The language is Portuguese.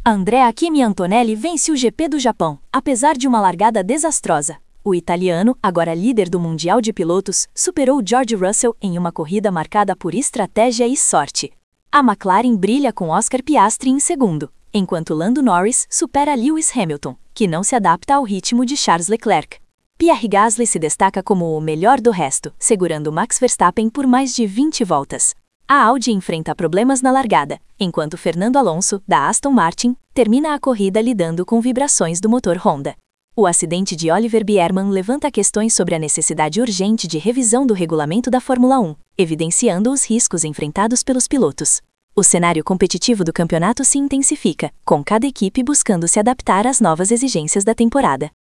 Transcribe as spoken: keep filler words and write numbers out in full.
Andrea Kimi Antonelli vence o G P do Japão, apesar de uma largada desastrosa. O italiano, agora líder do Mundial de Pilotos, superou George Russell em uma corrida marcada por estratégia e sorte. A McLaren brilha com Oscar Piastri em segundo, enquanto Lando Norris supera Lewis Hamilton, que não se adapta ao ritmo de Charles Leclerc. Pierre Gasly se destaca como o melhor do resto, segurando Max Verstappen por mais de vinte voltas. A Audi enfrenta problemas na largada, enquanto Fernando Alonso, da Aston Martin, termina a corrida lidando com vibrações do motor Honda. O acidente de Oliver Biermann levanta questões sobre a necessidade urgente de revisão do regulamento da Fórmula um, evidenciando os riscos enfrentados pelos pilotos. O cenário competitivo do campeonato se intensifica, com cada equipe buscando se adaptar às novas exigências da temporada.